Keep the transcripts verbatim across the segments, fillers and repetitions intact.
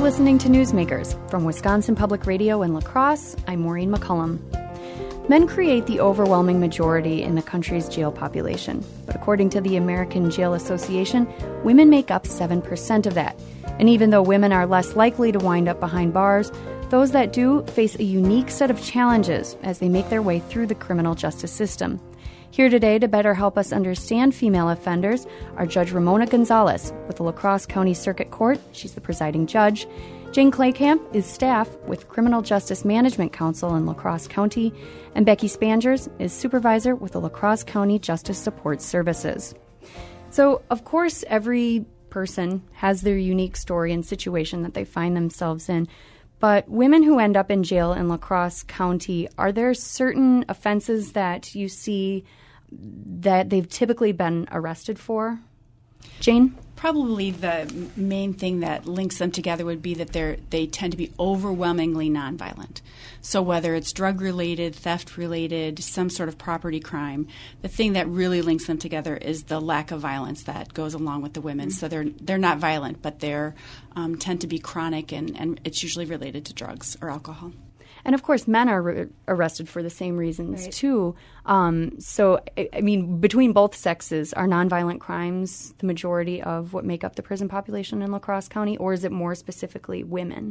listening to Newsmakers. From Wisconsin Public Radio in La Crosse, I'm Maureen McCullum. Men create the overwhelming majority in the country's jail population. But according to the American Jail Association, women make up seven percent of that. And even though women are less likely to wind up behind bars, those that do face a unique set of challenges as they make their way through the criminal justice system. Here today to better help us understand female offenders are Judge Ramona Gonzalez with the La Crosse County Circuit Court. She's the presiding judge. Jane Claycamp is staff with Criminal Justice Management Council in La Crosse County. And Becky Spangers is supervisor with the La Crosse County Justice Support Services. So, of course, every person has their unique story and situation that they find themselves in. But women who end up in jail in La Crosse County, are there certain offenses that you see that they've typically been arrested for? Jane? Probably the main thing that links them together would be that they're they tend to be overwhelmingly nonviolent. So whether it's drug-related, theft-related, some sort of property crime, the thing that really links them together is the lack of violence that goes along with the women. Mm-hmm. So they're they're not violent, but they're um, tend to be chronic, and, and it's usually related to drugs or alcohol. And, of course, men are re- arrested for the same reasons, right. too. Um, so, I, I mean, between both sexes, are nonviolent crimes the majority of what make up the prison population in La Crosse County, or is it more specifically women?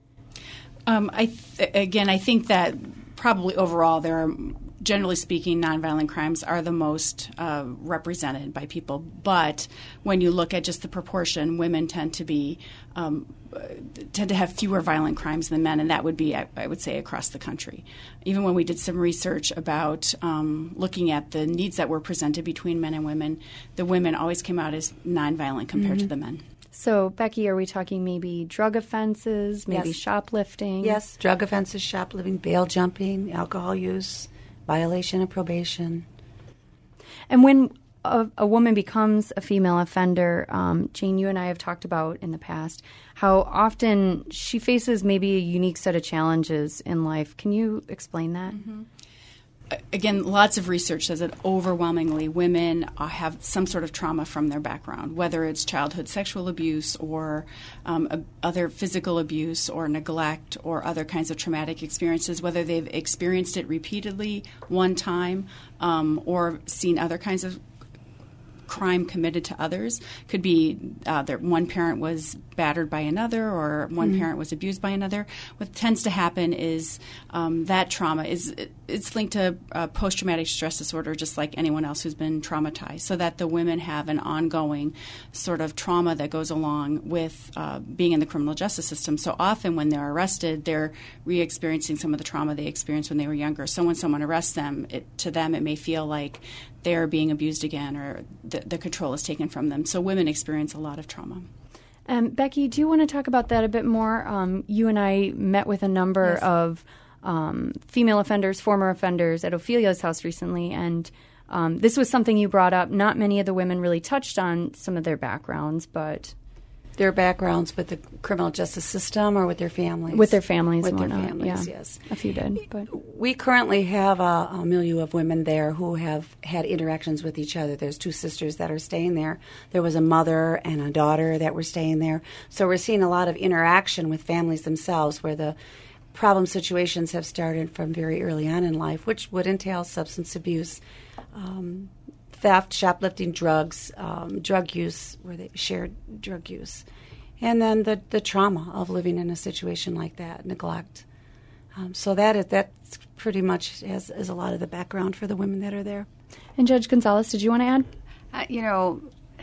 Um, I th- again, I think that probably overall there are, generally speaking, nonviolent crimes are the most uh, represented by people. But when you look at just the proportion, women tend to be um, tend to have fewer violent crimes than men, and that would be, I, I would say, across the country. Even when we did some research about um, looking at the needs that were presented between men and women, the women always came out as nonviolent compared mm-hmm. to the men. So, Becky, are we talking maybe drug offenses, maybe yes. shoplifting? Yes, drug offenses, shoplifting, bail jumping, alcohol use, violation of probation. And when a, a woman becomes a female offender, um, Jane, you and I have talked about in the past how often she faces maybe a unique set of challenges in life. Can you explain that? Mm-hmm. Again, lots of research says that overwhelmingly women uh, have some sort of trauma from their background, whether it's childhood sexual abuse or um, a, other physical abuse or neglect or other kinds of traumatic experiences, whether they've experienced it repeatedly one time um, or seen other kinds of crime committed to others. Could be uh, that one parent was battered by another or one mm-hmm. parent was abused by another. What tends to happen is um, that trauma is it's linked to uh, post-traumatic stress disorder, just like anyone else who's been traumatized, so that the women have an ongoing sort of trauma that goes along with uh, being in the criminal justice system. So often when they're arrested, they're re-experiencing some of the trauma they experienced when they were younger. So when someone arrests them, it, to them it may feel like they're being abused again or the, the control is taken from them. So women experience a lot of trauma. Um, Becky, do you want to talk about that a bit more? Um, you and I met with a number yes. of um, female offenders, former offenders at Ophelia's house recently, and um, this was something you brought up. Not many of the women really touched on some of their backgrounds, but... Their backgrounds with the criminal justice system or with their families? With their families With and their whatnot. families, yeah. yes. A few did. But. We currently have a, a milieu of women there who have had interactions with each other. There's two sisters that are staying there. There was a mother and a daughter that were staying there. So we're seeing a lot of interaction with families themselves where the problem situations have started from very early on in life, which would entail substance abuse, um, theft, shoplifting, drugs, um, drug use, where they shared drug use, and then the, the trauma of living in a situation like that, neglect. Um, so that is, that pretty much has, is a lot of the background for the women that are there. And Judge Gonzalez, did you want to add? Uh, you know,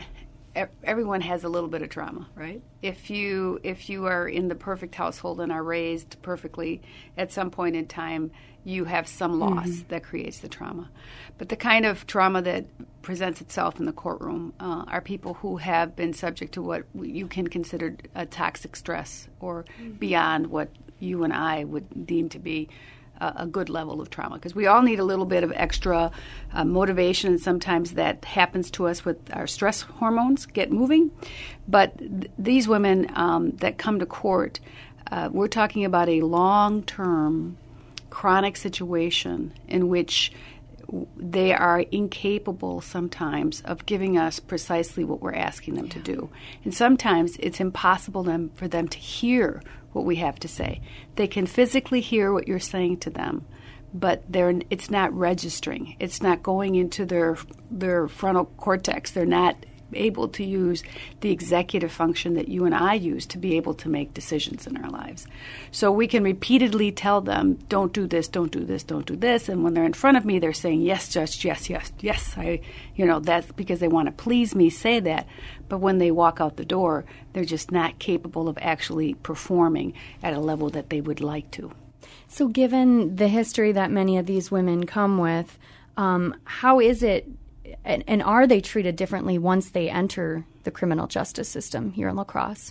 everyone has a little bit of trauma, right? If you if you are in the perfect household and are raised perfectly, at some point in time, you have some loss mm-hmm. that creates the trauma. But the kind of trauma that presents itself in the courtroom uh, are people who have been subject to what you can consider a toxic stress or mm-hmm. beyond what you and I would deem to be a good level of trauma, because we all need a little bit of extra uh, motivation, and sometimes that happens to us with our stress hormones get moving. But th- these women um, that come to court, uh, we're talking about a long-term chronic situation in which they are incapable sometimes of giving us precisely what we're asking them yeah. to do. And sometimes it's impossible them, for them to hear what we have to say. They can physically hear what you're saying to them, but they're, it's not registering. It's not going into their their frontal cortex. They're not able to use the executive function that you and I use to be able to make decisions in our lives. So we can repeatedly tell them, don't do this, don't do this, don't do this. And when they're in front of me, they're saying, yes, Judge, yes, yes, yes. I, you know, that's because they want to please me, say that. But when they walk out the door, they're just not capable of actually performing at a level that they would like to. So given the history that many of these women come with, um, how is it, and, and are they treated differently once they enter the criminal justice system here in La Crosse?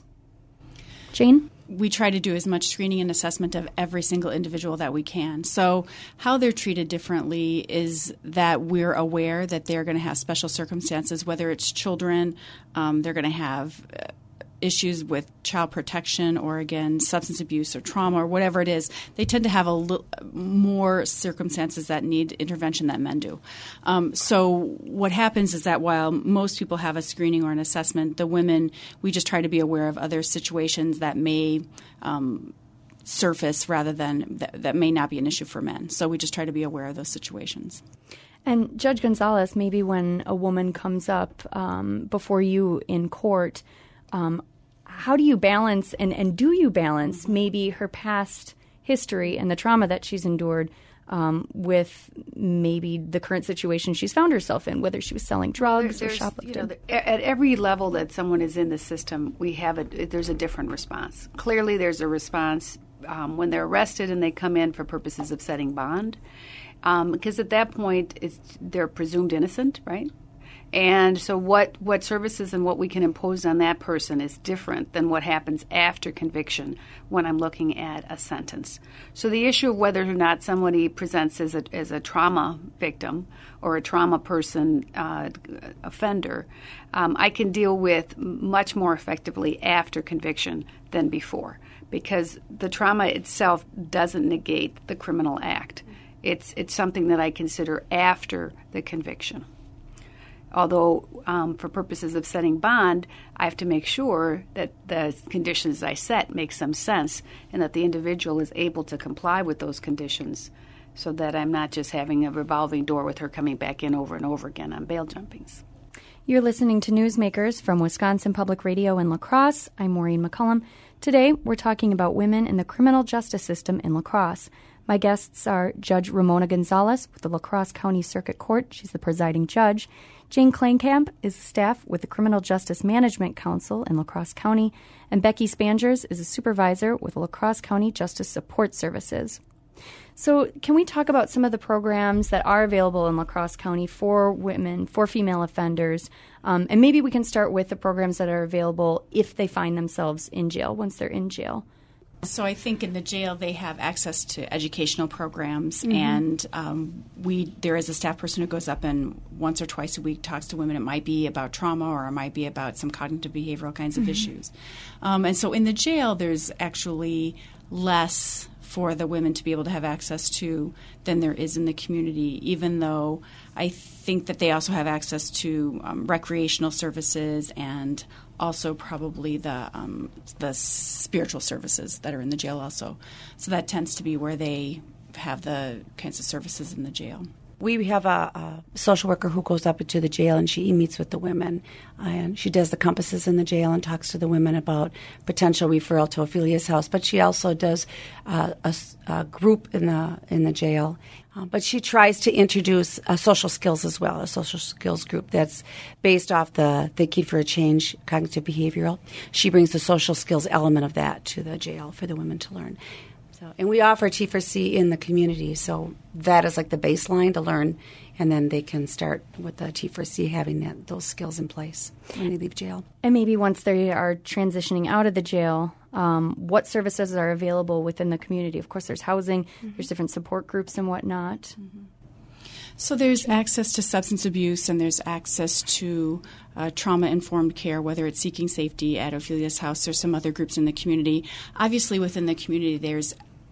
Jane? We try to do as much screening and assessment of every single individual that we can. So how they're treated differently is that we're aware that they're going to have special circumstances, whether it's children, um, they're going to have uh, issues with child protection or, again, substance abuse or trauma or whatever it is. They tend to have a little more circumstances that need intervention than men do. Um, so what happens is that while most people have a screening or an assessment, the women, we just try to be aware of other situations that may um, surface rather than th- that may not be an issue for men. So we just try to be aware of those situations. And Judge Gonzalez, maybe when a woman comes up um, before you in court, um, how do you balance and, and do you balance maybe her past history and the trauma that she's endured um, with maybe the current situation she's found herself in, whether she was selling drugs there, or shoplifting? You know, at every level that someone is in the system, we have a, there's a different response. Clearly, there's a response um, when they're arrested and they come in for purposes of setting bond, um, because at that point it's, they're presumed innocent, right? And so what, what services and what we can impose on that person is different than what happens after conviction when I'm looking at a sentence. So the issue of whether or not somebody presents as a, as a trauma victim or a trauma person uh, offender, um, I can deal with much more effectively after conviction than before, because the trauma itself doesn't negate the criminal act. It's, it's something that I consider after the conviction. Although, um, for purposes of setting bond, I have to make sure that the conditions I set make some sense and that the individual is able to comply with those conditions so that I'm not just having a revolving door with her coming back in over and over again on bail jumpings. You're listening to Newsmakers from Wisconsin Public Radio in La Crosse. I'm Maureen McCullum. Today, we're talking about women in the criminal justice system in La Crosse. My guests are Judge Ramona Gonzalez with the La Crosse County Circuit Court. She's the presiding judge. Jane Kleinkamp is staff with the Criminal Justice Management Council in La Crosse County. And Becky Spangers is a supervisor with La Crosse County Justice Support Services. So can we talk about some of the programs that are available in La Crosse County for women, for female offenders? Um, and maybe we can start with the programs that are available if they find themselves in jail, once they're in jail. So I think in the jail they have access to educational programs, mm-hmm. and um, we there is a staff person who goes up and once or twice a week talks to women. It might be about trauma or it might be about some cognitive behavioral kinds of mm-hmm. issues. Um, and so in the jail there's actually less for the women to be able to have access to than there is in the community, even though I think that they also have access to um, recreational services and also probably the um, the spiritual services that are in the jail also. So that tends to be where they have the kinds of services in the jail. We have a, a social worker who goes up into the jail and she meets with the women. Uh, and she does the compasses in the jail and talks to the women about potential referral to Ophelia's house. But she also does uh, a, a group in the in the jail. Uh, but she tries to introduce uh, social skills as well, a social skills group that's based off the Thinking for a Change cognitive behavioral. She brings the social skills element of that to the jail for the women to learn. So, and we offer T four C in the community, so that is like the baseline to learn, and then they can start with the T four C having that, those skills in place when they leave jail. And maybe once they are transitioning out of the jail, um, what services are available within the community? Of course, there's housing, mm-hmm. there's different support groups and whatnot. Mm-hmm. So there's access to substance abuse and there's access to uh, trauma-informed care, whether it's Seeking Safety at Ophelia's house or some other groups in the community. Obviously, within the community, there's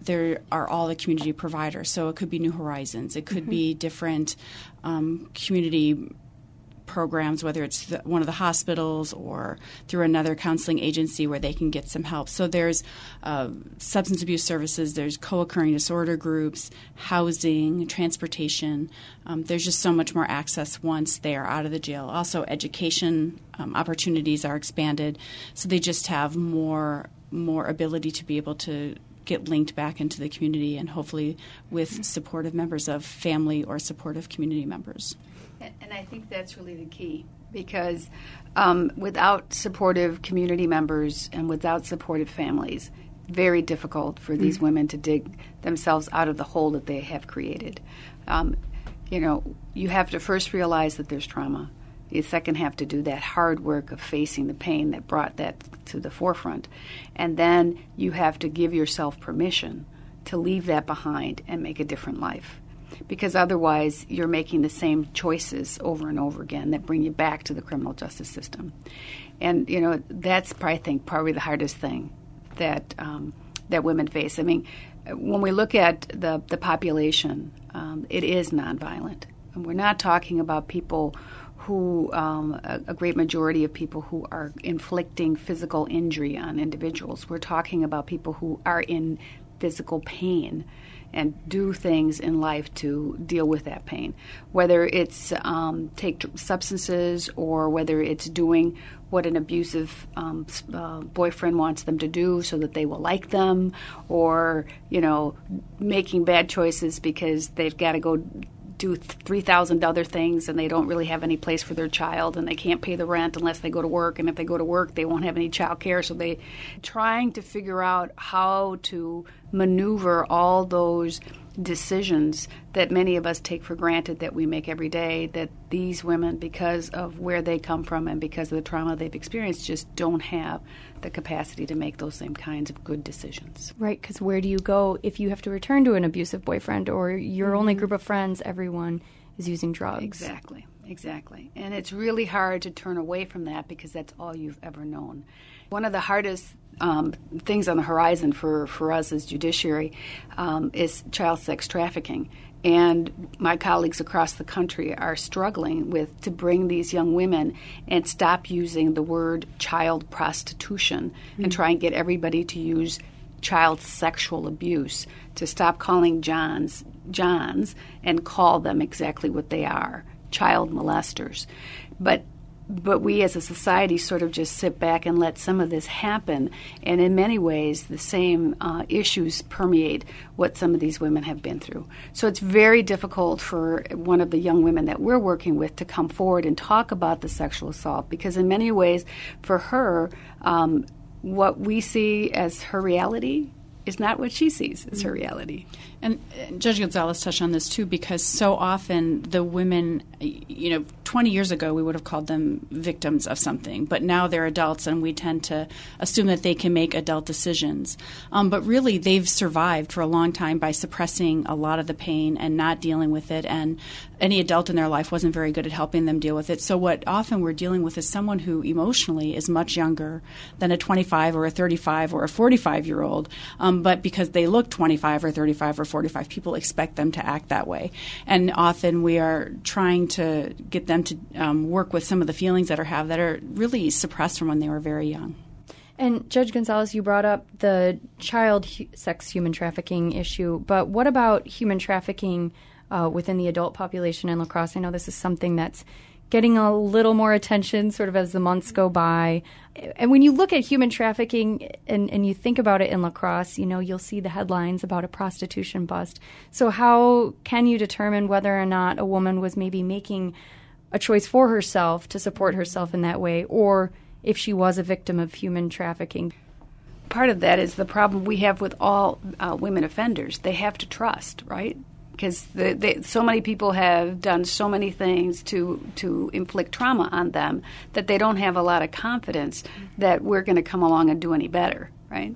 there are all the community providers. So it could be New Horizons. It could mm-hmm. be different um, community programs, whether it's the, one of the hospitals or through another counseling agency where they can get some help. So there's uh, substance abuse services, there's co-occurring disorder groups, housing, transportation. Um, there's just so much more access once they are out of the jail. Also, education um, opportunities are expanded, so they just have more more ability to be able to get linked back into the community, and hopefully with supportive members of family or supportive community members. And I think that's really the key, because um, without supportive community members and without supportive families, very difficult for these mm-hmm. women to dig themselves out of the hole that they have created. Um, you know, you have to first realize that there's trauma. You second have to do that hard work of facing the pain that brought that to the forefront. And then you have to give yourself permission to leave that behind and make a different life. Because otherwise you're making the same choices over and over again that bring you back to the criminal justice system. And, you know, that's, I think, probably the hardest thing that um, that women face. I mean, when we look at the, the population, um, it is nonviolent. And we're not talking about people who, um, a, a great majority of people who are inflicting physical injury on individuals. We're talking about people who are in physical pain and do things in life to deal with that pain, whether it's um, take substances or whether it's doing what an abusive um, uh, boyfriend wants them to do so that they will like them, or, you know, making bad choices because they've got to go do three thousand other things and they don't really have any place for their child, and they can't pay the rent unless they go to work, and if they go to work they won't have any child care. So they trying to figure out how to maneuver all those decisions that many of us take for granted that we make every day, that these women, because of where they come from and because of the trauma they've experienced, just don't have the capacity to make those same kinds of good decisions. Right, because where do you go if you have to return to an abusive boyfriend, or your mm-hmm. only group of friends, everyone is using drugs? Exactly, exactly. And it's really hard to turn away from that because that's all you've ever known. One of the hardest um, things on the horizon for, for us as judiciary um, is child sex trafficking. And my colleagues across the country are struggling with to bring these young women and stop using the word child prostitution mm-hmm. and try and get everybody to use child sexual abuse, to stop calling Johns Johns and call them exactly what they are, child molesters. But But we as a society sort of just sit back and let some of this happen. And in many ways, the same uh, issues permeate what some of these women have been through. So it's very difficult for one of the young women that we're working with to come forward and talk about the sexual assault, because in many ways, for her, um, what we see as her reality is not what she sees as her reality. And uh, Judge Gonzalez touched on this too, because so often the women, you know, twenty years ago we would have called them victims of something, but now they're adults and we tend to assume that they can make adult decisions. Um, but really they've survived for a long time by suppressing a lot of the pain and not dealing with it, and any adult in their life wasn't very good at helping them deal with it. So what often we're dealing with is someone who emotionally is much younger than a twenty-five or a thirty-five or a forty-five-year-old, um, but because they look twenty-five or thirty-five or forty-five, people expect them to act that way. And often we are trying to get them to um, work with some of the feelings that are have that are really suppressed from when they were very young. And Judge Gonzalez, you brought up the child hu- sex human trafficking issue, but what about human trafficking uh, within the adult population in La Crosse? I know this is something that's getting a little more attention sort of as the months go by. And when you look at human trafficking and, and you think about it in La Crosse, you know, you'll see the headlines about a prostitution bust. So how can you determine whether or not a woman was maybe making a choice for herself to support herself in that way, or if she was a victim of human trafficking? Part of that is the problem we have with all uh, women offenders. They have to trust, right? Because the, they, so many people have done so many things to to inflict trauma on them that they don't have a lot of confidence that we're going to come along and do any better, right?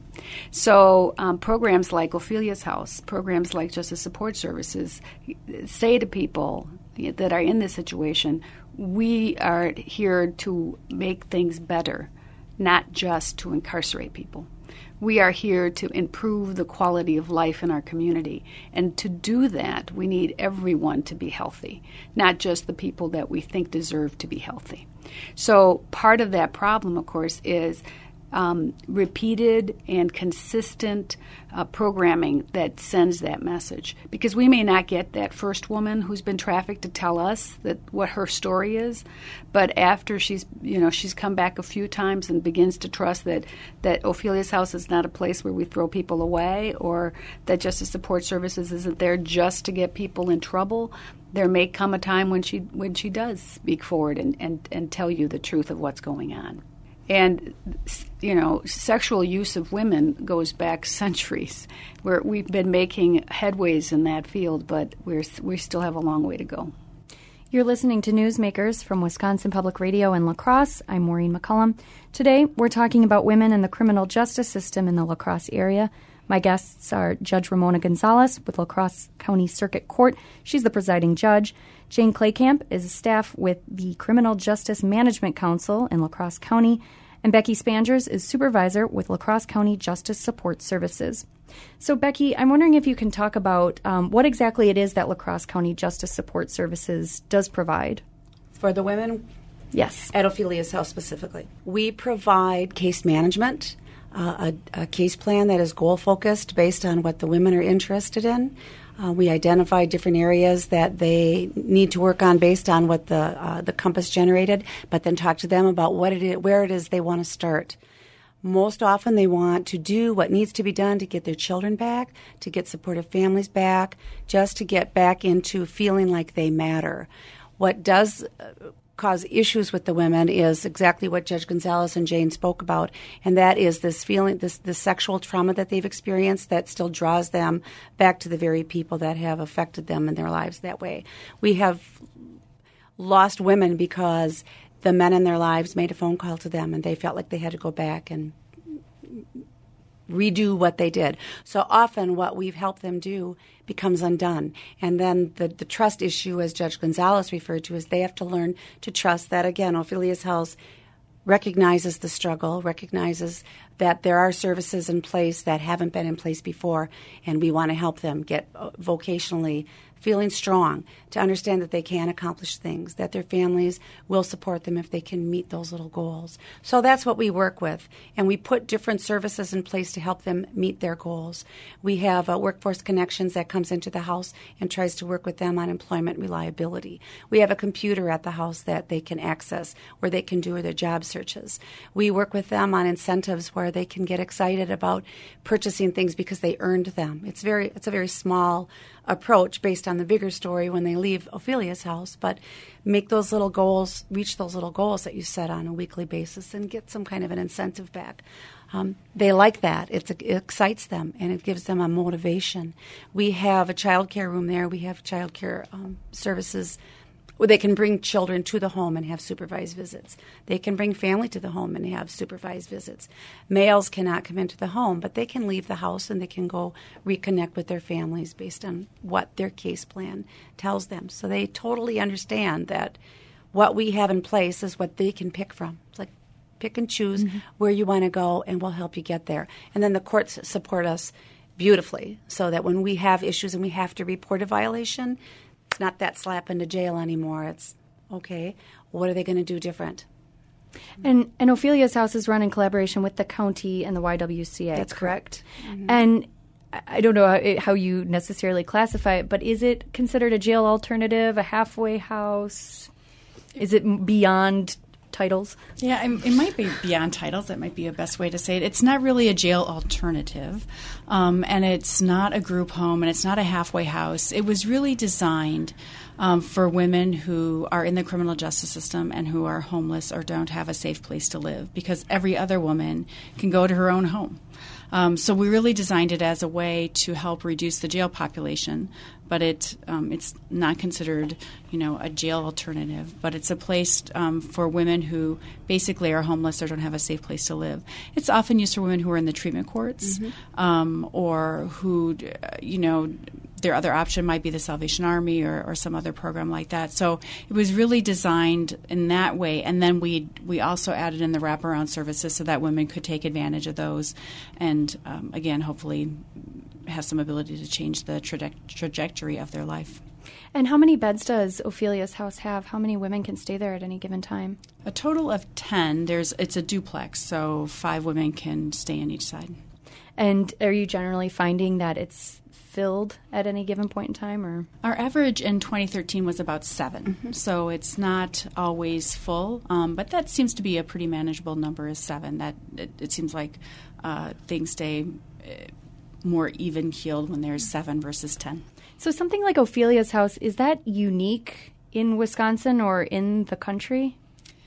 So um, programs like Ophelia's House, programs like Justice Support Services say to people that are in this situation, we are here to make things better, not just to incarcerate people. We are here to improve the quality of life in our community. And to do that, we need everyone to be healthy, not just the people that we think deserve to be healthy. So part of that problem, of course, is Um, repeated and consistent uh, programming that sends that message. Because we may not get that first woman who's been trafficked to tell us that what her story is, but after she's, you know, she's come back a few times and begins to trust that, that Ophelia's House is not a place where we throw people away, or that Justice Support Services isn't there just to get people in trouble, there may come a time when she when she does speak forward and, and, and tell you the truth of what's going on. And, you know, sexual use of women goes back centuries, where we've been making headways in that field, but we're, we still have a long way to go. You're listening to Newsmakers from Wisconsin Public Radio in La Crosse. I'm Maureen McCullum. Today, we're talking about women in the criminal justice system in the La Crosse area. My guests are Judge Ramona Gonzalez with La Crosse County Circuit Court. She's the presiding judge. Jane Claycamp is a staff with the Criminal Justice Management Council in La Crosse County. And Becky Spangers is supervisor with La Crosse County Justice Support Services. So, Becky, I'm wondering if you can talk about um, what exactly it is that La Crosse County Justice Support Services does provide. For the women? Yes. At Ophelia's House specifically. We provide case management, uh, a, a case plan that is goal-focused based on what the women are interested in. Uh, we identify different areas that they need to work on based on what the uh, the compass generated, but then talk to them about what it is, where it is they want to start. Most often they want to do what needs to be done to get their children back, to get supportive families back, just to get back into feeling like they matter. What does uh, cause issues with the women is exactly what Judge Gonzalez and Jane spoke about, and that is this feeling, this, this sexual trauma that they've experienced that still draws them back to the very people that have affected them in their lives that way. We have lost women because the men in their lives made a phone call to them and they felt like they had to go back and redo what they did. So often what we've helped them do becomes undone. And then the, the trust issue, as Judge Gonzalez referred to, is they have to learn to trust that, again, Ophelia's House recognizes the struggle, recognizes that there are services in place that haven't been in place before, and we want to help them get vocationally feeling strong, to understand that they can accomplish things, that their families will support them if they can meet those little goals. So that's what we work with, and we put different services in place to help them meet their goals. We have uh, Workforce Connections that comes into the house and tries to work with them on employment reliability. We have a computer at the house that they can access where they can do their job searches. We work with them on incentives where they can get excited about purchasing things because they earned them. It's very, it's a very small approach based on the bigger story when they leave Ophelia's House, but make those little goals, reach those little goals that you set on a weekly basis and get some kind of an incentive back. Um, they like that. It's, it excites them, and it gives them a motivation. We have a child care room there. We have child care um, services where they can bring children to the home and have supervised visits. They can bring family to the home and have supervised visits. Males cannot come into the home, but they can leave the house and they can go reconnect with their families based on what their case plan tells them. So they totally understand that what we have in place is what they can pick from. It's like pick and choose mm-hmm. where you want to go, and we'll help you get there. And then the courts support us beautifully so that when we have issues and we have to report a violation, it's not that slap into jail anymore. It's, okay, what are they going to do different? And, and Ophelia's House is run in collaboration with the county and the Y W C A. That's correct. Mm-hmm. And I don't know how, how you necessarily classify it, but is it considered a jail alternative, a halfway house? Is it beyond titles? Yeah, it might be beyond titles. That might be a best way to say it. It's not really a jail alternative, um, and it's not a group home, and it's not a halfway house. It was really designed um, for women who are in the criminal justice system and who are homeless or don't have a safe place to live, because every other woman can go to her own home. Um, so we really designed it as a way to help reduce the jail population, but it um, it's not considered, you know, a jail alternative. But it's a place um, for women who basically are homeless or don't have a safe place to live. It's often used for women who are in the treatment courts mm-hmm. um, or who, you know, their other option might be the Salvation Army or, or some other program like that. So it was really designed in that way. And then we we also added in the wraparound services so that women could take advantage of those and, um, again, hopefully have some ability to change the traje- trajectory of their life. And how many beds does Ophelia's house have? How many women can stay there at any given time? A total of ten. There's It's a duplex, so five women can stay on each side. And are you generally finding that it's filled at any given point in time? Or our average in twenty thirteen was about seven, mm-hmm. so it's not always full, um, but that seems to be a pretty manageable number is seven. That it, it seems like uh, things stay uh, more even-keeled when there's seven versus ten. So something like Ophelia's house, is that unique in Wisconsin or in the country?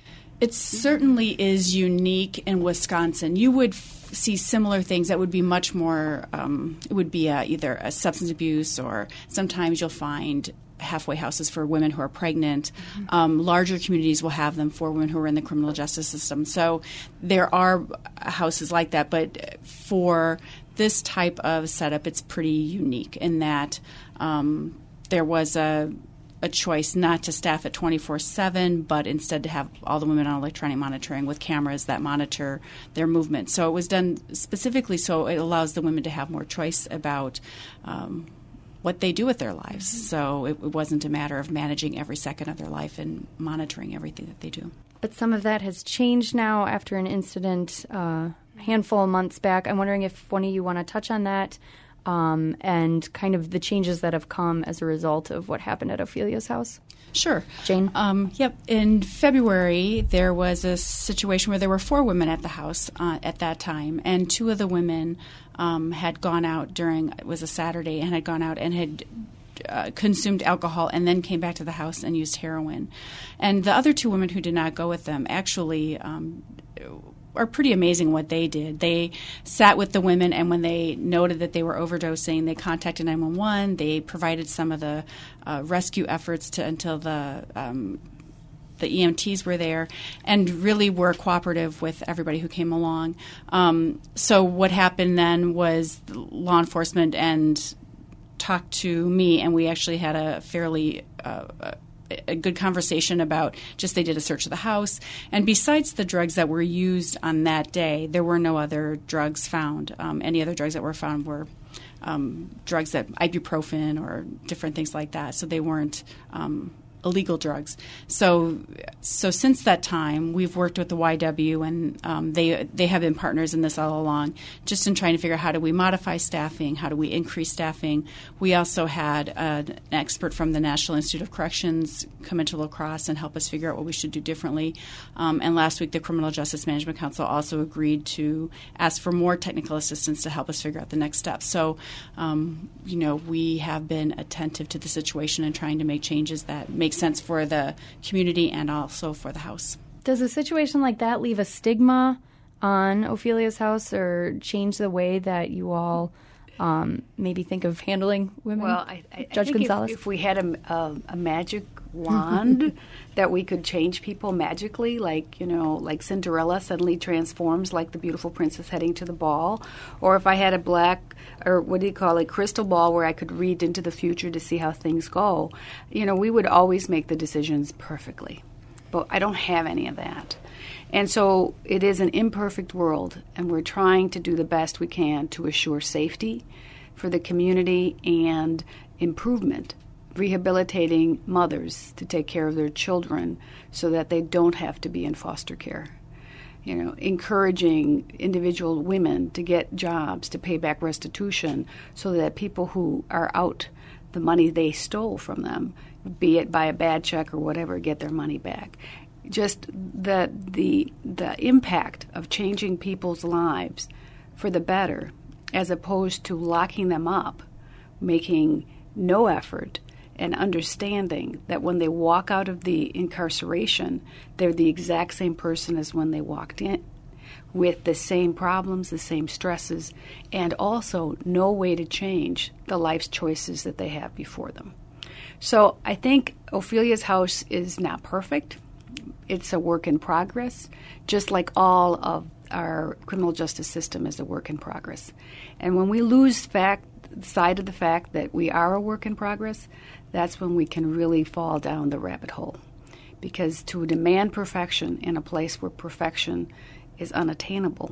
It certainly is unique in Wisconsin. You would f- see similar things that would be much more, um, it would be a, either a substance abuse, or sometimes you'll find halfway houses for women who are pregnant. Mm-hmm. Um, larger communities will have them for women who are in the criminal justice system. So there are houses like that, but for this type of setup, it's pretty unique in that um, there was a a choice not to staff it twenty-four seven, but instead to have all the women on electronic monitoring with cameras that monitor their movement. So it was done specifically so it allows the women to have more choice about um, what they do with their lives. Mm-hmm. So it, it wasn't a matter of managing every second of their life and monitoring everything that they do. But some of that has changed now after an incident uh, a handful of months back. I'm wondering if one of you want to touch on that. Um, and kind of the changes that have come as a result of what happened at Ophelia's house? Sure. Jane? Um, yep. In February, there was a situation where there were four women at the house uh, at that time, and two of the women um, had gone out during, it was a Saturday, and had gone out and had uh, consumed alcohol and then came back to the house and used heroin. And the other two women who did not go with them actually um, are pretty amazing what they did. They sat with the women, and when they noted that they were overdosing, they contacted nine one one. They provided some of the uh, rescue efforts to until the um, the E M Ts were there, and really were cooperative with everybody who came along. Um, so what happened then was law enforcement and talked to me, and we actually had a fairly uh, a good conversation about just they did a search of the house. And besides the drugs that were used on that day, there were no other drugs found. Um, any other drugs that were found were um, drugs that ibuprofen or different things like that. So they weren't um, illegal drugs. So so since that time, we've worked with the Y W, and um, they they have been partners in this all along, just in trying to figure out how do we modify staffing, how do we increase staffing. We also had uh, an expert from the National Institute of Corrections come into La Crosse and help us figure out what we should do differently. Um, and last week, the Criminal Justice Management Council also agreed to ask for more technical assistance to help us figure out the next steps. So, um, you know, we have been attentive to the situation and trying to make changes that make sense for the community and also for the house. Does a situation like that leave a stigma on Ophelia's house or change the way that you all um, maybe think of handling women? Well, I, I, Judge I think Gonzalez? If, if we had a, a, a magic wand that we could change people magically, like, you know, like Cinderella suddenly transforms like the beautiful princess heading to the ball, or if I had a black, or what do you call it, crystal ball where I could read into the future to see how things go, you know, we would always make the decisions perfectly. But I don't have any of that. And so it is an imperfect world, and we're trying to do the best we can to assure safety for the community and improvement, rehabilitating mothers to take care of their children so that they don't have to be in foster care. You know, encouraging individual women to get jobs to pay back restitution so that people who are out the money they stole from them, be it by a bad check or whatever, get their money back. Just the the the impact of changing people's lives for the better, as opposed to locking them up, making no effort, and understanding that when they walk out of the incarceration, they're the exact same person as when they walked in, with the same problems, the same stresses, and also no way to change the life choices that they have before them. So I think Ophelia's house is not perfect. It's a work in progress, just like all of our criminal justice system is a work in progress. And when we lose fact side of the fact that we are a work in progress, that's when we can really fall down the rabbit hole. Because to demand perfection in a place where perfection is unattainable,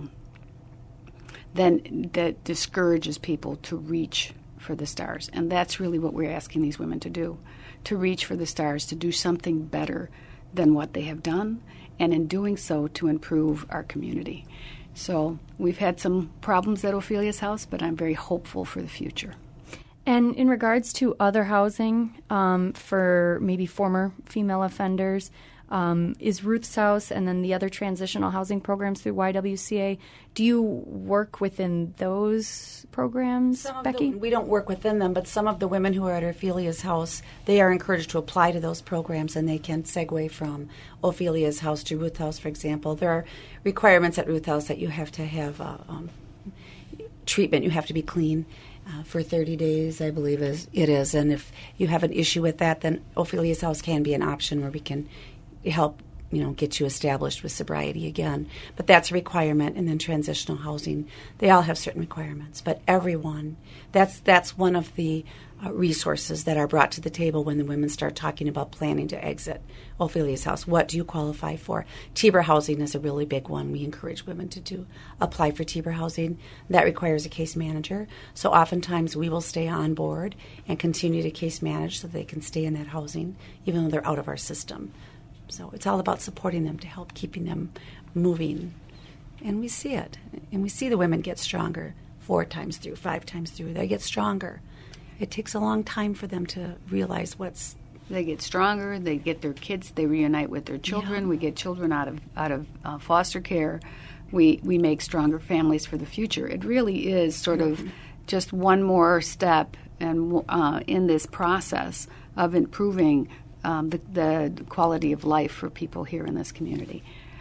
then that discourages people to reach for the stars. And that's really what we're asking these women to do, to reach for the stars, to do something better than what they have done, and in doing so, to improve our community. So we've had some problems at Ophelia's house, but I'm very hopeful for the future. And in regards to other housing um, for maybe former female offenders, um, is Ruth's House and then the other transitional housing programs through Y W C A, do you work within those programs, Some of Becky? The, we don't work within them, but some of the women who are at Ophelia's house, they are encouraged to apply to those programs, and they can segue from Ophelia's house to Ruth's House, for example. There are requirements at Ruth's House that you have to have uh, um, treatment. You have to be clean. Uh, for thirty days, I believe is it is. And if you have an issue with that, then Ophelia's house can be an option where we can help, you know, get you established with sobriety again. But that's a requirement. And then transitional housing, they all have certain requirements. But everyone, that's that's one of the uh, resources that are brought to the table when the women start talking about planning to exit Ophelia's house. What do you qualify for? T B R housing is a really big one. We encourage women to do apply for T B R housing. That requires a case manager. So oftentimes we will stay on board and continue to case manage so they can stay in that housing even though they're out of our system. So it's all about supporting them to help keeping them moving. And we see it. And we see the women get stronger four times through, five times through. They get stronger. It takes a long time for them to realize what's They get stronger. They get their kids. They reunite with their children. Yeah. We get children out of out of uh, foster care. We we make stronger families for the future. It really is sort of just one more step and uh, in this process of improving um, the, the quality of life for people here in this community.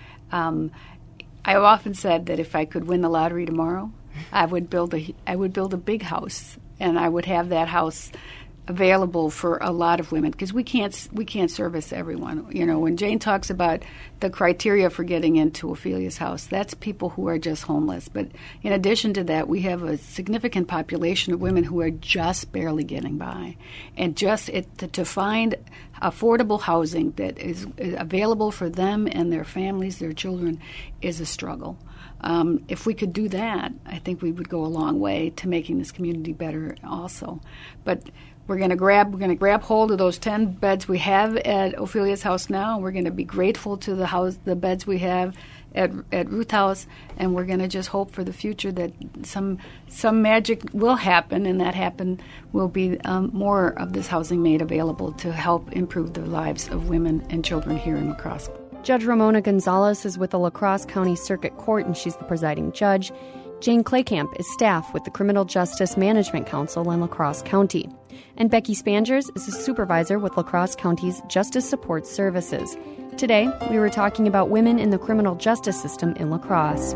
Um, I've often said that if I could win the lottery tomorrow, I would build a I would build a big house, and I would have that house available for a lot of women, because we can't we can't service everyone. You know, when Jane talks about the criteria for getting into Ophelia's house, that's people who are just homeless. But in addition to that, we have a significant population of women who are just barely getting by, and just it, to, to find affordable housing that is, is available for them and their families, their children, is a struggle. Um, if we could do that, I think we would go a long way to making this community better also. But We're going to grab we're going to grab hold of those ten beds we have at Ophelia's house now. We're going to be grateful to the house the beds we have at at Ruth House, and we're going to just hope for the future that some some magic will happen, and that happen will be um, more of this housing made available to help improve the lives of women and children here in La Crosse. Judge Ramona Gonzalez is with the La Crosse County Circuit Court, and she's the presiding judge. Jane Claycamp is staff with the Criminal Justice Management Council in La Crosse County. And Becky Spangers is a supervisor with La Crosse County's Justice Support Services. Today, we were talking about women in the criminal justice system in La Crosse.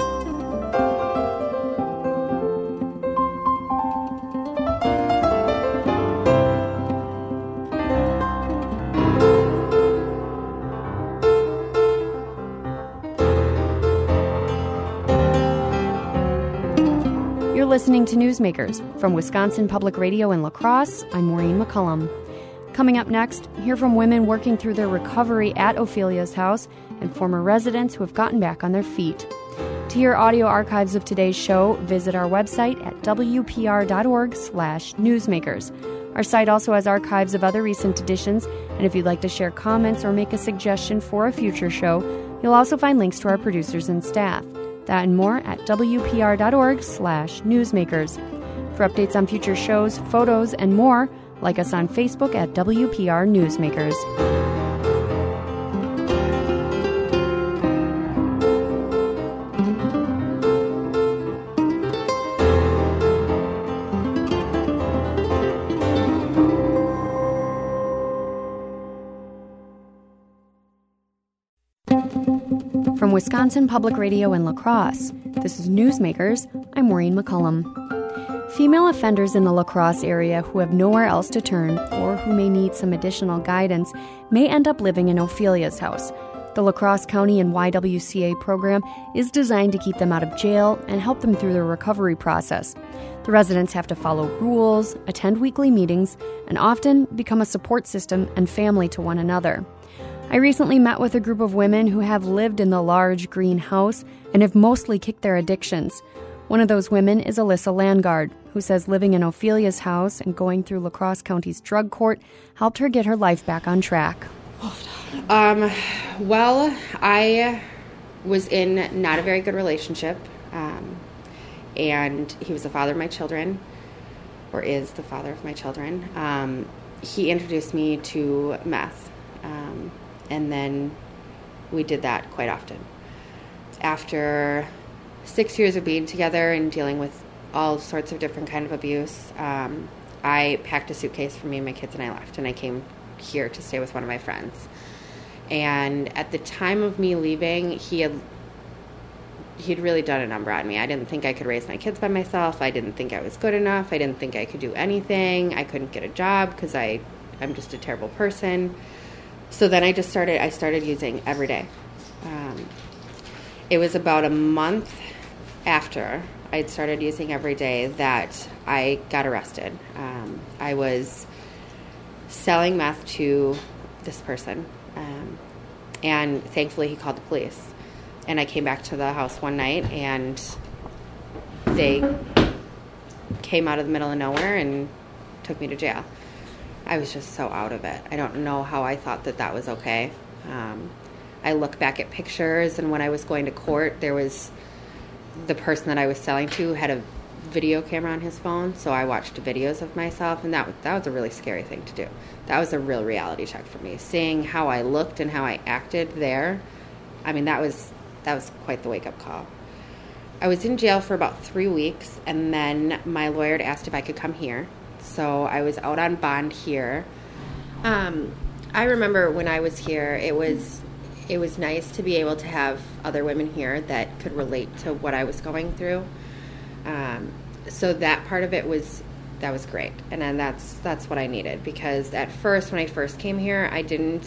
Listening to Newsmakers from Wisconsin Public Radio in La Crosse. I'm Maureen McCullum. Coming up next, hear from women working through their recovery at Ophelia's house and former residents who have gotten back on their feet. To hear audio archives of today's show, visit our website at w p r dot org slash newsmakers. Our site also has archives of other recent editions, and if you'd like to share comments or make a suggestion for a future show, you'll also find links to our producers and staff. That and more at w p r dot org slash newsmakers. For updates on future shows, photos, and more, like us on Facebook at W P R Newsmakers. From Wisconsin Public Radio in La Crosse, this is Newsmakers. I'm Maureen McCullum. Female offenders in the La Crosse area who have nowhere else to turn or who may need some additional guidance may end up living in Ophelia's house. The The La Crosse County and Y W C A program is designed to keep them out of jail and help them through their recovery process. The residents have to follow rules, attend weekly meetings, and often become a support system and family to one another. I recently met with a group of women who have lived in the large green house and have mostly kicked their addictions. One of those women is Alyssa Landgard, who says living in Ophelia's house and going through La Crosse County's drug court helped her get her life back on track. Um, well, I was in not a very good relationship, um, and he was the father of my children, or is the father of my children. Um, he introduced me to meth, um, and then we did that quite often. After six years of being together and dealing with all sorts of different kind of abuse, um, I packed a suitcase for me and my kids and I left, and I came here to stay with one of my friends. And at the time of me leaving, he had he'd really done a number on me. I didn't think I could raise my kids by myself. I didn't think I was good enough. I didn't think I could do anything. I couldn't get a job because I I'm just a terrible person. So then I just started I started using every day. Um, it was about a month after I'd started using every day that I got arrested. Um, I was selling meth to this person, um, and thankfully he called the police. And I came back to the house one night, and they came out of the middle of nowhere and took me to jail. I was just so out of it. I don't know how I thought that that was okay. Um, I look back at pictures, and when I was going to court, there was the person that I was selling to had a video camera on his phone, so I watched videos of myself, and that that was a really scary thing to do. That was a real reality check for me. Seeing how I looked and how I acted there, I mean, that was that was quite the wake-up call. I was in jail for about three weeks, and then my lawyer had asked if I could come here, so I was out on bond here. Um, I remember when I was here, it was it was nice to be able to have other women here that could relate to what I was going through. Um, so that part of it was, that was great. And then that's, that's what I needed, because at first, when I first came here, I didn't,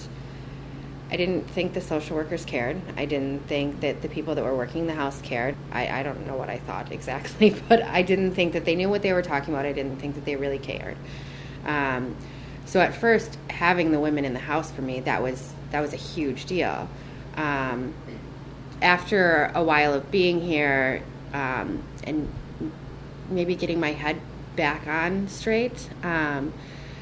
I didn't think the social workers cared. I didn't think that the people that were working the house cared. I, I don't know what I thought exactly, but I didn't think that they knew what they were talking about. I didn't think that they really cared. Um, so at first, having the women in the house for me, that was, that was a huge deal. Um, after a while of being here, um, and maybe getting my head back on straight, um,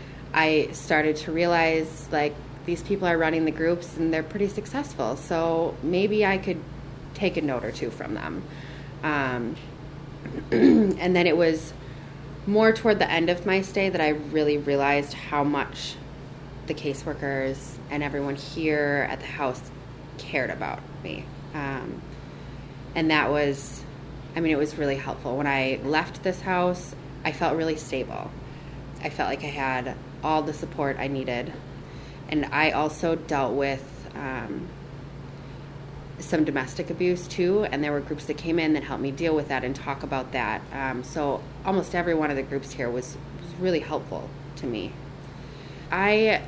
I started to realize, like, these people are running the groups and they're pretty successful, so maybe I could take a note or two from them. Um, and then it was more toward the end of my stay that I really realized how much the caseworkers and everyone here at the house cared about me. Um, and that was... I mean, it was really helpful. When I left this house, I felt really stable. I felt like I had all the support I needed. And I also dealt with um, some domestic abuse, too, and there were groups that came in that helped me deal with that and talk about that. Um, so almost every one of the groups here was, was really helpful to me. I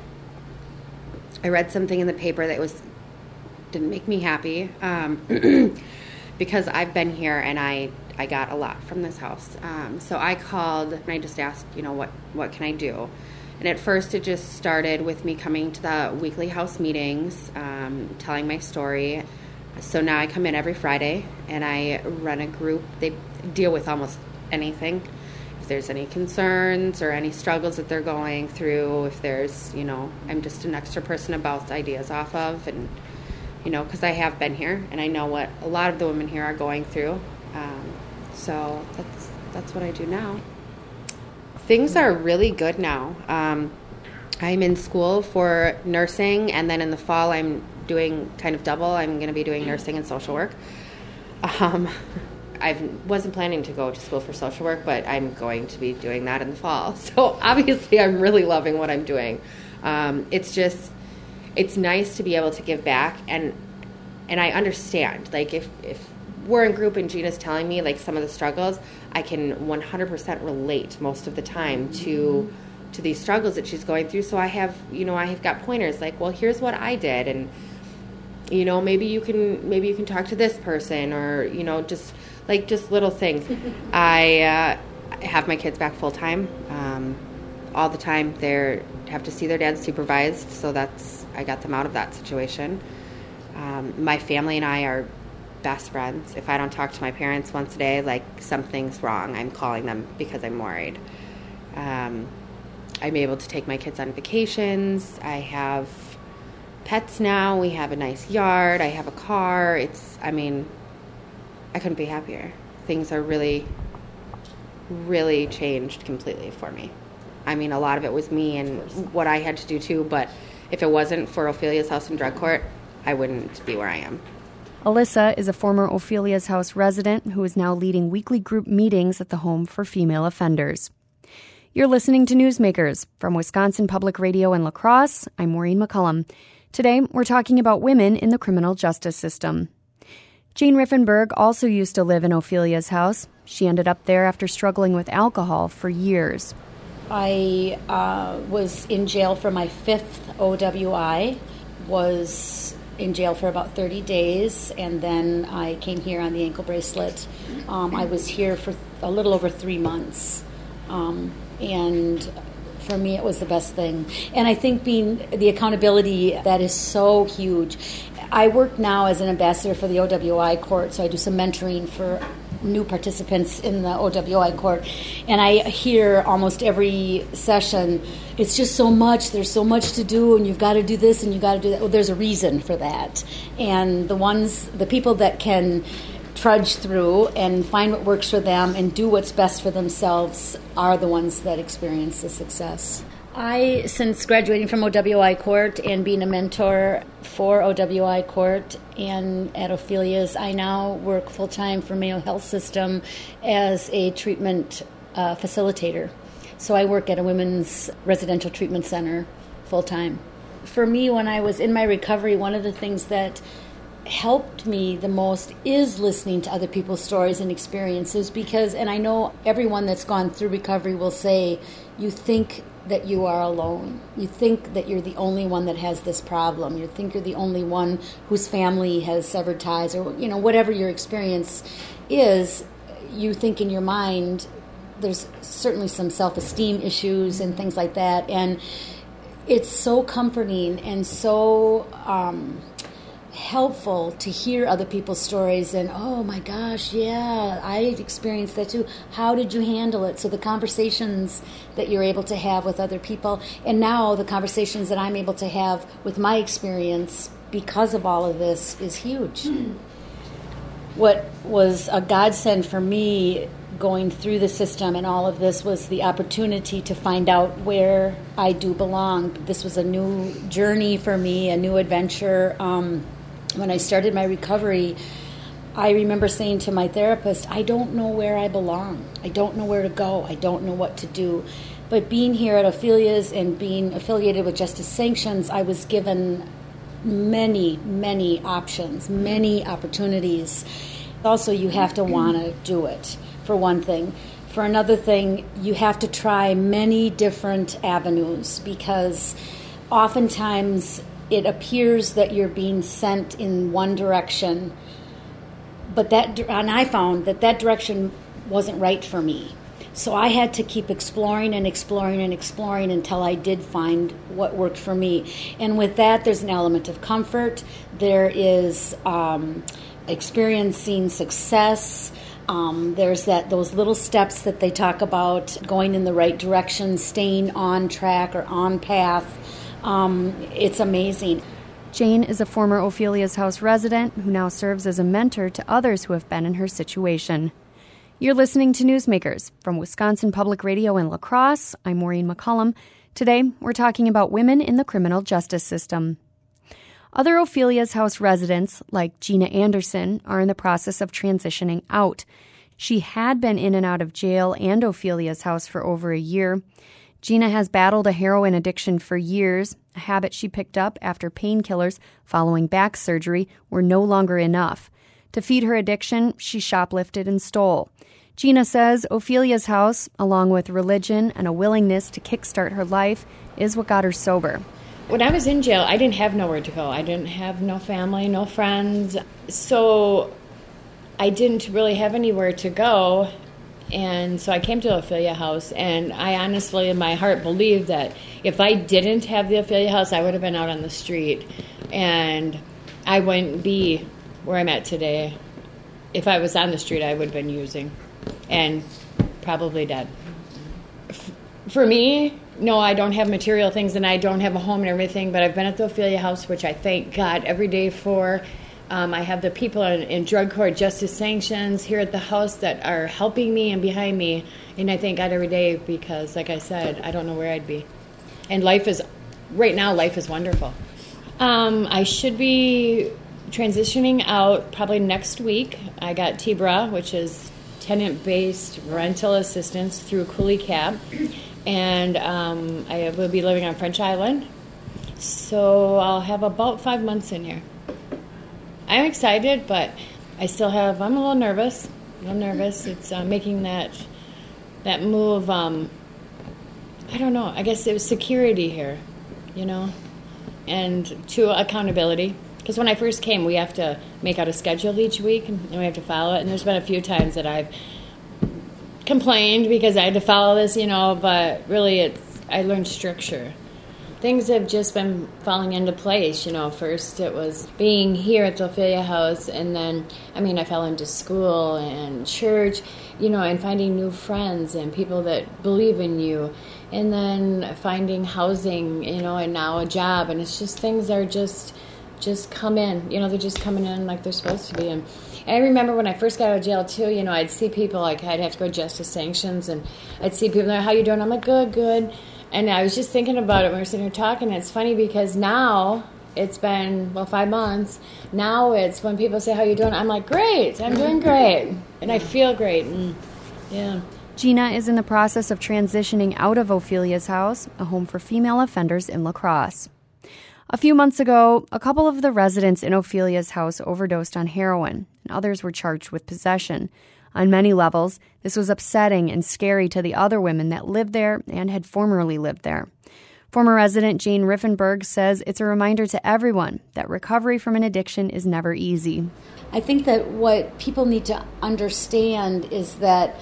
I read something in the paper that was didn't make me happy. Um because I've been here and I, I got a lot from this house. Um, so I called and I just asked, you know, what, what can I do? And at first it just started with me coming to the weekly house meetings, um, telling my story. So now I come in every Friday and I run a group. They deal with almost anything. If there's any concerns or any struggles that they're going through, if there's, you know, I'm just an extra person to bounce ideas off of, and you know, because I have been here and I know what a lot of the women here are going through. Um, so that's that's what I do now. Things are really good now. Um, I'm in school for nursing, and then in the fall I'm doing kind of double. I'm going to be doing nursing and social work. Um, I wasn't planning to go to school for social work, but I'm going to be doing that in the fall. So obviously I'm really loving what I'm doing. Um, it's just... It's nice to be able to give back, and and I understand. Like, if, if we're in group and Gina's telling me, like, some of the struggles, I can one hundred percent relate most of the time to to these struggles that she's going through. So I have, you know, I have got pointers, like, well, here's what I did. And You know, maybe you can maybe you can talk to this person, or you know, just like just little things. I uh, have my kids back full time, um, all the time. They have to see their dad supervised, so that's I got them out of that situation. Um, my family and I are best friends. If I don't talk to my parents once a day, like something's wrong, I'm calling them because I'm worried. Um, I'm able to take my kids on vacations. I have pets now. We have a nice yard. I have a car. It's, I mean, I couldn't be happier. Things are really, really changed completely for me. I mean, a lot of it was me and what I had to do too, but if it wasn't for Ophelia's House and Drug Court, I wouldn't be where I am. Alyssa is a former Ophelia's House resident who is now leading weekly group meetings at the Home for Female Offenders. You're listening to Newsmakers from Wisconsin Public Radio in La Crosse. I'm Maureen McCullum. Today, we're talking about women in the criminal justice system. Jane Riffenberg also used to live in Ophelia's house. She ended up there after struggling with alcohol for years. I uh, was in jail for my fifth O W I, was in jail for about thirty days, and then I came here on the ankle bracelet. Um, I was here for a little over three months, um, and for me it was the best thing. And I think being the accountability, that is so huge. I work now as an ambassador for the O W I court, so I do some mentoring for new participants in the O W I court, and I hear almost every session, it's just so much, there's so much to do, and you've got to do this and you've got to do that. Well, there's a reason for that, and the ones, the people that can trudge through and find what works for them and do what's best for themselves are the ones that experience the success. I, since graduating from O W I Court and being a mentor for O W I Court and at Ophelia's, I now work full-time for Mayo Health System as a treatment uh, facilitator. So I work at a women's residential treatment center full-time. For me, when I was in my recovery, one of the things that helped me the most is listening to other people's stories and experiences, because, and I know everyone that's gone through recovery will say, you think that you are alone. You think that you're the only one that has this problem. You think you're the only one whose family has severed ties, or, you know, whatever your experience is, you think in your mind there's certainly some self-esteem issues and things like that. And it's so comforting and so um, helpful to hear other people's stories and, oh my gosh, yeah, I experienced that too. How did you handle it? So the conversations that you're able to have with other people, and now the conversations that I'm able to have with my experience because of all of this is huge. Mm. What was a godsend for me going through the system and all of this was the opportunity to find out where I do belong. This was a new journey for me, a new adventure. Um, when I started my recovery, I remember saying to my therapist, I don't know where I belong. I don't know where to go. I don't know what to do. But being here at Ophelia's and being affiliated with Justice Sanctions, I was given many, many options, many opportunities. Also, you have to want to do it, for one thing. For another thing, you have to try many different avenues, because oftentimes it appears that you're being sent in one direction, but that, and I found that that direction wasn't right for me. So I had to keep exploring and exploring and exploring until I did find what worked for me. And with that, there's an element of comfort. There is um, experiencing success. Um, there's that those little steps that they talk about, going in the right direction, staying on track or on path. Um, it's amazing. Jane is a former Ophelia's House resident who now serves as a mentor to others who have been in her situation. You're listening to Newsmakers from Wisconsin Public Radio in La Crosse. I'm Maureen McCullum. Today, we're talking about women in the criminal justice system. Other Ophelia's House residents, like Gina Anderson, are in the process of transitioning out. She had been in and out of jail and Ophelia's House for over a year. Gina has battled a heroin addiction for years, a habit she picked up after painkillers following back surgery were no longer enough. To feed her addiction, she shoplifted and stole. Gina says Ophelia's House, along with religion and a willingness to kickstart her life, is what got her sober. When I was in jail, I didn't have nowhere to go. I didn't have no family, no friends. So I didn't really have anywhere to go. And so I came to Ophelia House, and I honestly, in my heart, believed that if I didn't have the Ophelia House, I would have been out on the street. And I wouldn't be where I'm at today. If I was on the street, I would have been using and probably dead. For me, no, I don't have material things, and I don't have a home and everything, but I've been at the Ophelia House, which I thank God every day for. Um, I have the people in, in drug court, justice sanctions here at the house that are helping me and behind me, and I thank God every day because, like I said, I don't know where I'd be. And life is, right now, life is wonderful. Um, I should be transitioning out probably next week. I got T B R A, which is tenant-based rental assistance through Cooley Cab. And um, I will be living on French Island. So I'll have about five months in here. I'm excited, but I still have, I'm a little nervous. A little nervous. It's uh, making that that move. Um, I don't know. I guess it was security here, you know, and to accountability. Because when I first came, we have to make out a schedule each week, and we have to follow it. And there's been a few times that I've complained because I had to follow this, you know, but really it's, I learned structure. Things have just been falling into place, you know. First it was being here at the Ophelia House, and then, I mean, I fell into school and church, you know, and finding new friends and people that believe in you, and then finding housing, you know, and now a job, and it's just things are just, just come in, you know, they're just coming in like they're supposed to be. And I remember when I first got out of jail, too, you know, I'd see people, like, I'd have to go to justice sanctions, and I'd see people, how you doing? I'm like, good, good. And I was just thinking about it when we were sitting here talking, and it's funny because now it's been, well, five months. Now it's when people say, how you doing? I'm like, great, I'm doing great. And I feel great. And, yeah. Gina is in the process of transitioning out of Ophelia's house, a home for female offenders in La Crosse. A few months ago, a couple of the residents in Ophelia's house overdosed on heroin, and others were charged with possession. On many levels, this was upsetting and scary to the other women that lived there and had formerly lived there. Former resident Jane Riffenberg says it's a reminder to everyone that recovery from an addiction is never easy. I think that what people need to understand is that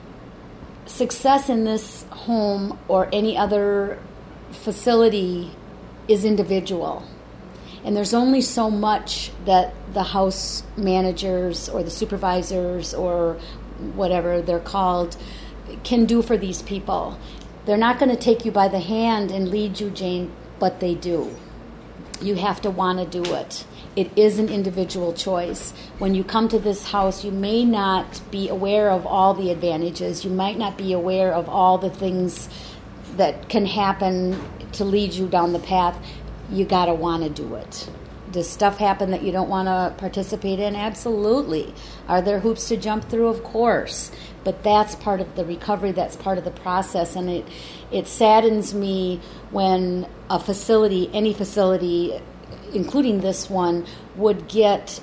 success in this home or any other facility is individual. And there's only so much that the house managers or the supervisors or whatever they're called can do for these people. They're not going to take you by the hand and lead you, Jane, but they do. You have to want to do it. It is an individual choice. When you come to this house, you may not be aware of all the advantages. You might not be aware of all the things that can happen to lead you down the path. You got to want to do it. Does stuff happen that you don't want to participate in? Absolutely. Are there hoops to jump through? Of course. But that's part of the recovery. That's part of the process. And it, it saddens me when a facility, any facility, including this one, would get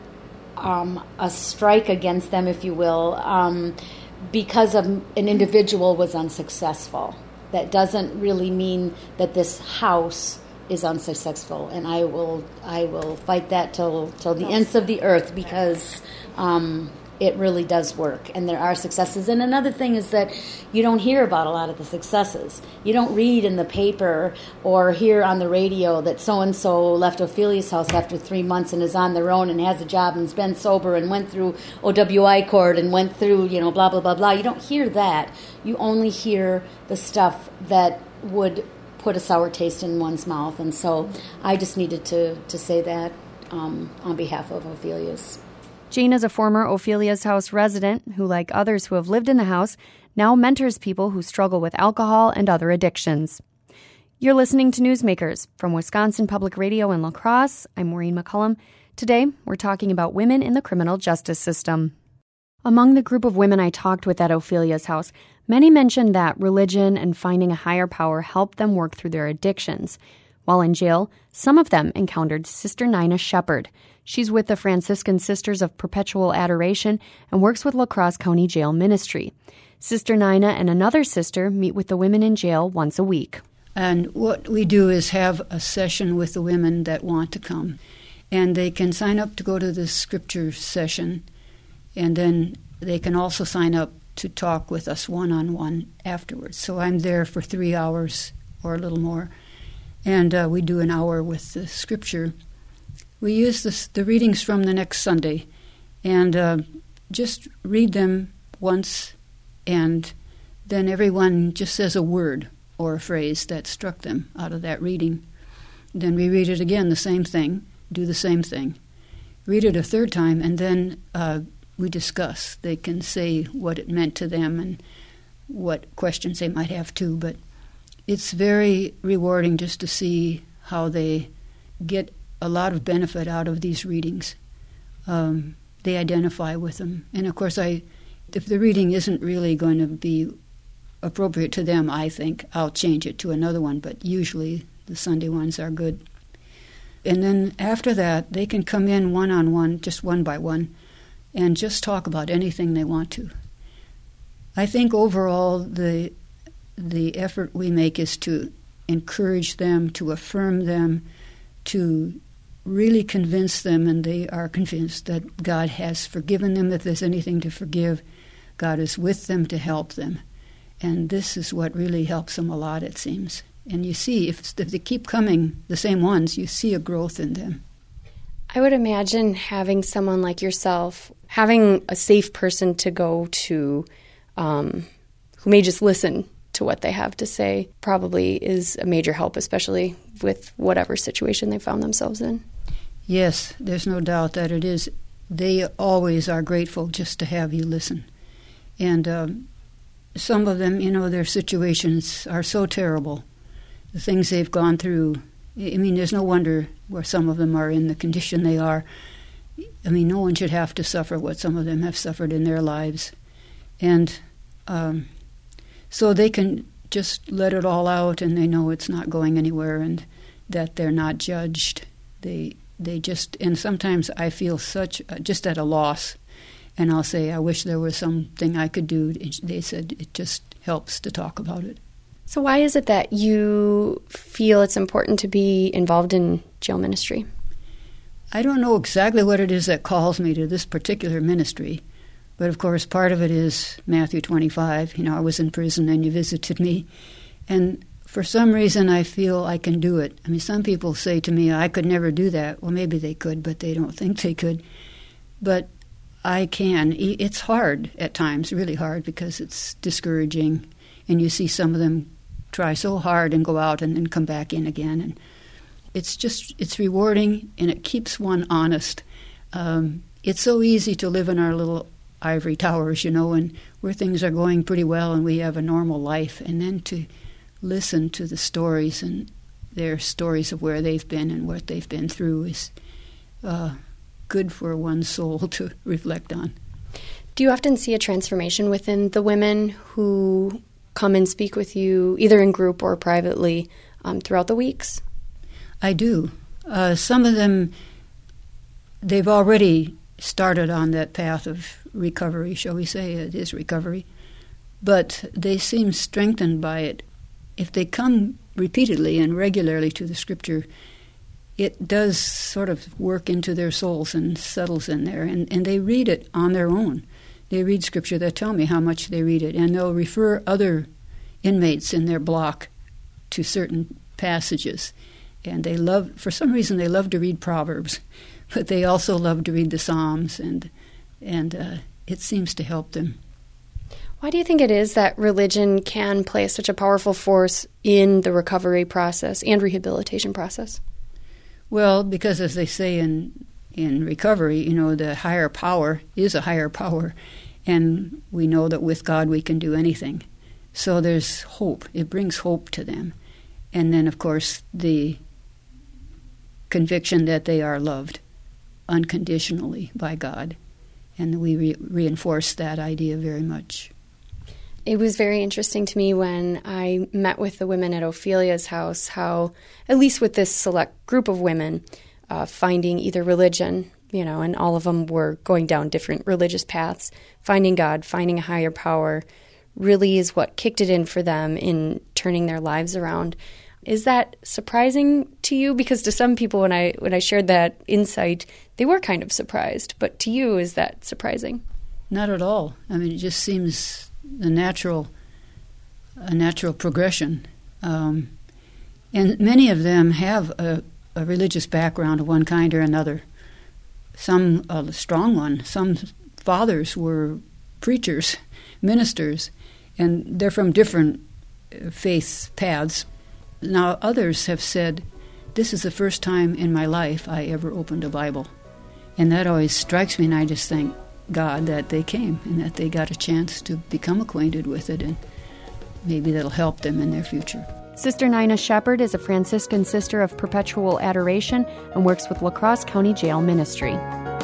um, a strike against them, if you will, um, because of an individual was unsuccessful. That doesn't really mean that this house is unsuccessful, and I will I will fight that till till the ends of the earth, because um, it really does work, and there are successes. And another thing is that you don't hear about a lot of the successes. You don't read in the paper or hear on the radio that so-and-so left Ophelia's house after three months and is on their own and has a job and's been sober and went through O W I court and went through, you know, blah, blah, blah, blah. You don't hear that. You only hear the stuff that would put a sour taste in one's mouth. And so I just needed to, to say that um, on behalf of Ophelia's. Jane is a former Ophelia's House resident who, like others who have lived in the house, now mentors people who struggle with alcohol and other addictions. You're listening to Newsmakers from Wisconsin Public Radio in La Crosse. I'm Maureen McCullum. Today, we're talking about women in the criminal justice system. Among the group of women I talked with at Ophelia's House, many mentioned that religion and finding a higher power helped them work through their addictions. While in jail, some of them encountered Sister Nina Shepard. She's with the Franciscan Sisters of Perpetual Adoration and works with La Crosse County Jail Ministry. Sister Nina and another sister meet with the women in jail once a week. And what we do is have a session with the women that want to come. And they can sign up to go to the scripture session, and then they can also sign up to talk with us one-on-one afterwards. So I'm there for three hours or a little more, and uh, we do an hour with the scripture. We use this, the readings from the next Sunday, and uh, just read them once, and then everyone just says a word or a phrase that struck them out of that reading. Then we read it again, the same thing, do the same thing. Read it a third time, and then uh, we discuss. They can say what it meant to them and what questions they might have too, but it's very rewarding just to see how they get a lot of benefit out of these readings. Um, they identify with them. And of course, I, if the reading isn't really going to be appropriate to them, I think I'll change it to another one, but usually the Sunday ones are good. And then after that, they can come in one-on-one, just one by one, and just talk about anything they want to. I think overall the the effort we make is to encourage them, to affirm them, to really convince them, and they are convinced that God has forgiven them. If there's anything to forgive, God is with them to help them. And this is what really helps them a lot, it seems. And you see, if, if they keep coming, the same ones, you see a growth in them. I would imagine having someone like yourself, having a safe person to go to um, who may just listen to what they have to say probably is a major help, especially with whatever situation they found themselves in. Yes, there's no doubt that it is. They always are grateful just to have you listen. And um, some of them, you know, their situations are so terrible. The things they've gone through, I mean, there's no wonder where some of them are in the condition they are. I mean, no one should have to suffer what some of them have suffered in their lives. And um, so they can just let it all out, and they know it's not going anywhere and that they're not judged. They they just, and sometimes I feel such, uh, just at a loss, and I'll say, I wish there was something I could do. And they said, it just helps to talk about it. So why is it that you feel it's important to be involved in jail ministry? I don't know exactly what it is that calls me to this particular ministry, but of course part of it is Matthew twenty-five. You know, I was in prison and you visited me, and for some reason I feel I can do it. I mean, some people say to me, I could never do that. Well, maybe they could, but they don't think they could. But I can. It's hard at times, really hard, because it's discouraging, and you see some of them try so hard and go out and then come back in again. And it's just, it's rewarding, and it keeps one honest. Um, it's so easy to live in our little ivory towers, you know, and where things are going pretty well and we have a normal life, and then to listen to the stories and their stories of where they've been and what they've been through is uh, good for one's soul to reflect on. Do you often see a transformation within the women who come and speak with you, either in group or privately, um, throughout the weeks? I do. Uh, some of them, they've already started on that path of recovery, shall we say. It is recovery. But they seem strengthened by it. If they come repeatedly and regularly to the Scripture, it does sort of work into their souls and settles in there, and, and they read it on their own. They read Scripture. They tell me how much they read it, and they'll refer other inmates in their block to certain passages. And they love, for some reason, they love to read Proverbs, but they also love to read the Psalms, and and uh, it seems to help them. Why do you think it is that religion can play such a powerful force in the recovery process and rehabilitation process? Well, because as they say in in recovery, you know, the higher power is a higher power, and we know that with God we can do anything. So there's hope. It brings hope to them. And then, of course, the conviction that they are loved unconditionally by God. And we re- reinforce that idea very much. It was very interesting to me when I met with the women at Ophelia's house, how, at least with this select group of women, uh, finding either religion, you know, and all of them were going down different religious paths, finding God, finding a higher power, really is what kicked it in for them in turning their lives around. Is that surprising to you? Because to some people, when I when I shared that insight, they were kind of surprised. But to you, is that surprising? Not at all. I mean, it just seems a natural, a natural progression. Um, and many of them have a, a religious background of one kind or another. Some a strong one. Some fathers were preachers, ministers, and they're from different faith paths. Now others have said, this is the first time in my life I ever opened a Bible. And that always strikes me, and I just thank God that they came and that they got a chance to become acquainted with it, and maybe that'll help them in their future. Sister Nina Shepard is a Franciscan Sister of Perpetual Adoration and works with La Crosse County Jail Ministry.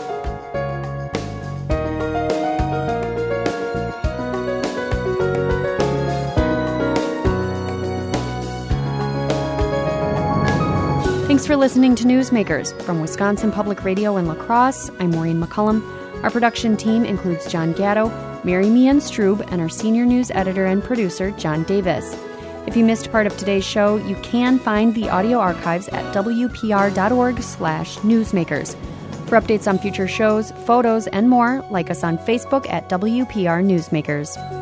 Thanks for listening to Newsmakers. From Wisconsin Public Radio in La Crosse, I'm Maureen McCullum. Our production team includes John Gatto, Mary Meehan Strube, and our senior news editor and producer, John Davis. If you missed part of today's show, you can find the audio archives at w p r dot org slash newsmakers. For updates on future shows, photos, and more, like us on Facebook at W P R Newsmakers.